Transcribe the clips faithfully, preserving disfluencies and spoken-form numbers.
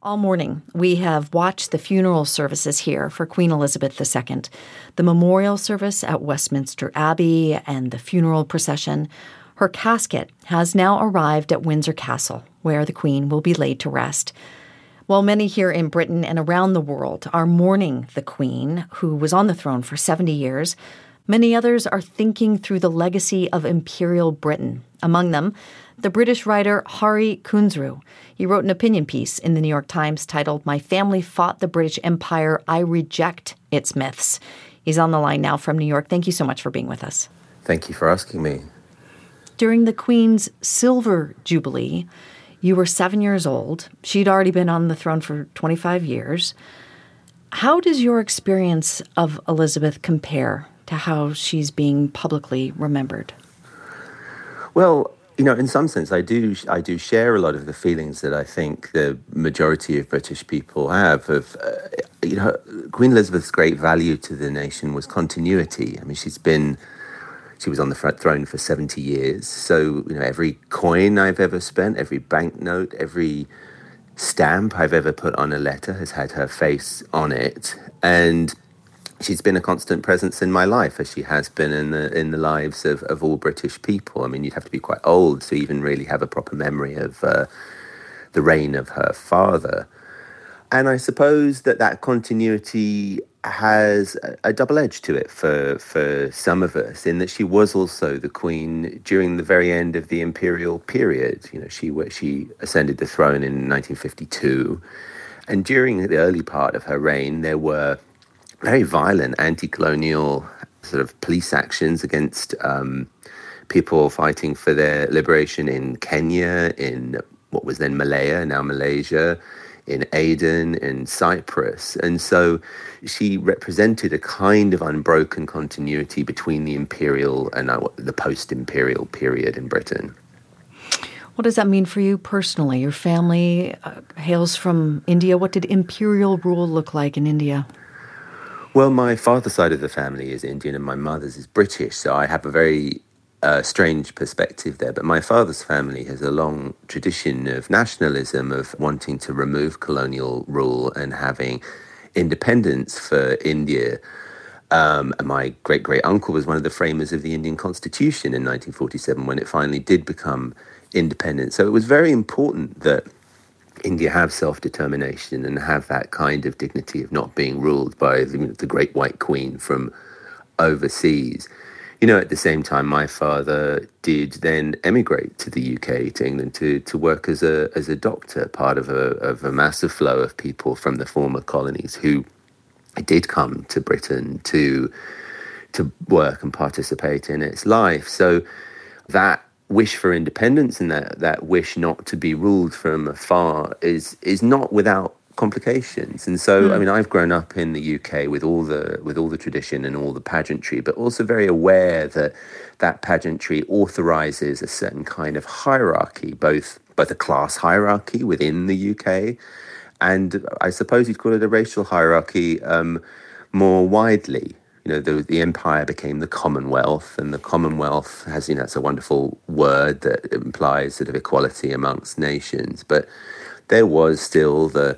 All morning, we have watched the funeral services here for Queen Elizabeth the Second, the memorial service at Westminster Abbey, and the funeral procession. Her casket has now arrived at Windsor Castle, where the Queen will be laid to rest. While many here in Britain and around the world are mourning the Queen, who was on the throne for seventy years, many others are thinking through the legacy of Imperial Britain. Among them, the British writer Hari Kunzru. He wrote an opinion piece in the New York Times titled, "My Family Fought the British Empire. I Reject Its Myths." He's on the line now from New York. Thank you so much for being with us. Thank you for asking me. During the Queen's Silver Jubilee, you were seven years old. She'd already been on the throne for twenty-five years. How does your experience of Elizabeth compare to how she's being publicly remembered? Well, you know, in some sense, I do I do share a lot of the feelings that I think the majority of British people have of, uh, you know, Queen Elizabeth's great value to the nation was continuity. I mean, she's been, she was on the front throne for seventy years. So, you know, every coin I've ever spent, every banknote, every stamp I've ever put on a letter has had her face on it. And she's been a constant presence in my life, as she has been in the in the lives of, of all British people. I mean, you'd have to be quite old to even really have a proper memory of uh, the reign of her father. And I suppose that that continuity has a, a double edge to it for, for some of us, in that she was also the Queen during the very end of the imperial period. You know, she she ascended the throne in nineteen fifty-two. And during the early part of her reign, there were very violent anti-colonial sort of police actions against um, people fighting for their liberation in Kenya, in what was then Malaya, now Malaysia, in Aden, in Cyprus. And so she represented a kind of unbroken continuity between the imperial and uh, the post-imperial period in Britain. What does that mean for you personally? Your family uh, hails from India. What did imperial rule look like in India? Well, my father's side of the family is Indian and my mother's is British, so I have a very uh, strange perspective there. But my father's family has a long tradition of nationalism, of wanting to remove colonial rule and having independence for India. Um, and my great-great-uncle was one of the framers of the Indian Constitution in nineteen forty-seven when it finally did become independent. So it was very important that India have self-determination and have that kind of dignity of not being ruled by the, the great white queen from overseas. You know, at the same time, my father did then emigrate to the U K, to England, to, to work as a as a doctor, part of a, of a massive flow of people from the former colonies who did come to Britain to to work and participate in its life. So that wish for independence and that, that wish not to be ruled from afar is is not without complications. And so, mm. I mean, I've grown up in the U K with all the with all the tradition and all the pageantry, but also very aware that that pageantry authorizes a certain kind of hierarchy, both both a class hierarchy within the U K, and I suppose you'd call it a racial hierarchy um, more widely. You know, the, the empire became the Commonwealth, and the Commonwealth has, you know, it's a wonderful word that implies sort of equality amongst nations. But there was still the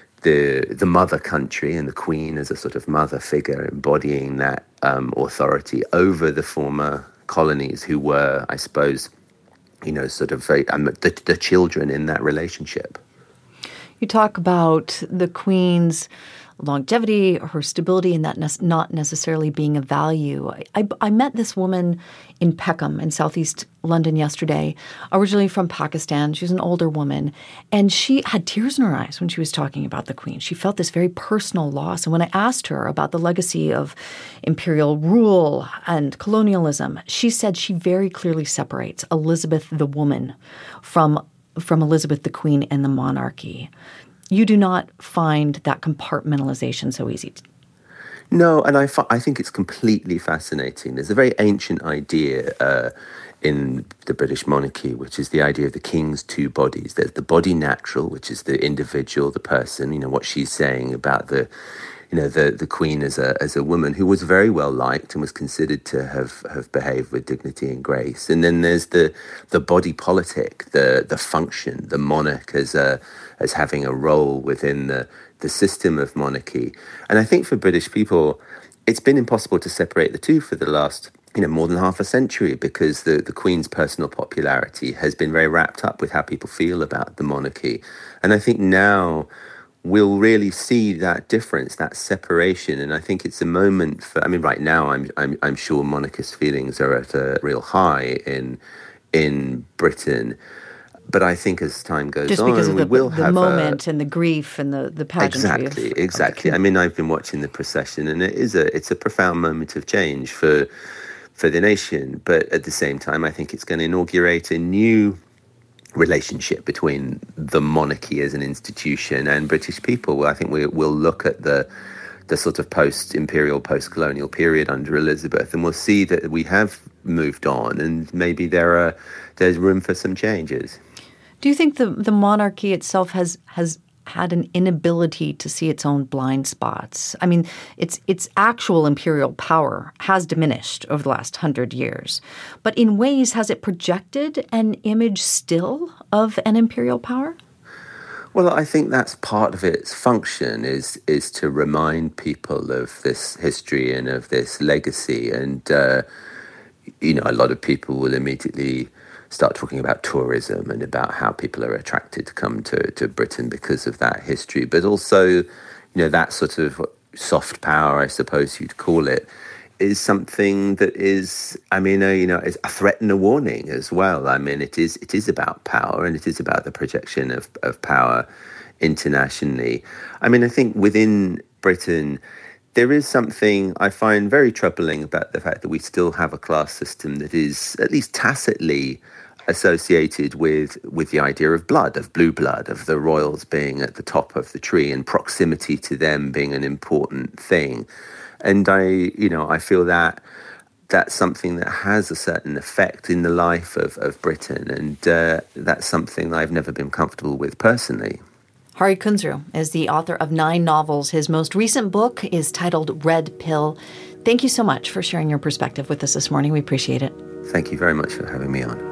the the mother country and the Queen as a sort of mother figure embodying that um, authority over the former colonies, who were, I suppose, you know, sort of very, um, the, the children in that relationship. You talk about the Queen's longevity, her stability, and that ne- not necessarily being a value. I, I, I met this woman in Peckham in southeast London yesterday, originally from Pakistan. She's an older woman, and she had tears in her eyes when she was talking about the Queen. She felt this very personal loss. And when I asked her about the legacy of imperial rule and colonialism, she said she very clearly separates Elizabeth the woman from, from Elizabeth the Queen and the monarchy. You do not find that compartmentalization so easy. No, and I, I think it's completely fascinating. There's a very ancient idea uh, in the British monarchy, which is the idea of the king's two bodies. There's the body natural, which is the individual, the person, you know, what she's saying about the you know, the, the Queen as a as a woman who was very well liked and was considered to have, have behaved with dignity and grace. And then there's the the body politic, the the function, the monarch as a as having a role within the the system of monarchy. And I think for British people, it's been impossible to separate the two for the last, you know, more than half a century, because the, the Queen's personal popularity has been very wrapped up with how people feel about the monarchy. And I think now we'll really see that difference, that separation. And I think it's a moment for, I mean, right now, I'm I'm, I'm sure monarchist feelings are at a real high in in Britain. But I think as time goes Just on, because of we the, will the have moment a, and the grief and the, the pageantry. Exactly, of, exactly. Of I mean, I've been watching the procession, and it is a it's a profound moment of change for for the nation. But at the same time, I think it's going to inaugurate a new relationship between the monarchy as an institution and British people. I think we will look at the the sort of post-imperial, post-colonial period under Elizabeth, and we'll see that we have moved on, and maybe there are there's room for some changes. Do you think the, the monarchy itself has has had an inability to see its own blind spots? I mean, its its actual imperial power has diminished over the last hundred years. But in ways, has it projected an image still of an imperial power? Well, I think that's part of its function, is is to remind people of this history and of this legacy. And, uh, you know, a lot of people will immediately start talking about tourism and about how people are attracted to come to, to Britain because of that history. But also, you know, that sort of soft power, I suppose you'd call it, is something that is, I mean, a, you know, is a threat and a warning as well. I mean, it is it is about power, and it is about the projection of, of power internationally. I mean, I think within Britain, there is something I find very troubling about the fact that we still have a class system that is at least tacitly associated with with the idea of blood, of blue blood, of the royals being at the top of the tree and proximity to them being an important thing. And I, you know, I feel that that's something that has a certain effect in the life of, of Britain, and uh, that's something that I've never been comfortable with personally. Hari Kunzru is the author of nine novels. His most recent book is titled Red Pill. Thank you so much for sharing your perspective with us this morning. We appreciate it. Thank you very much for having me on.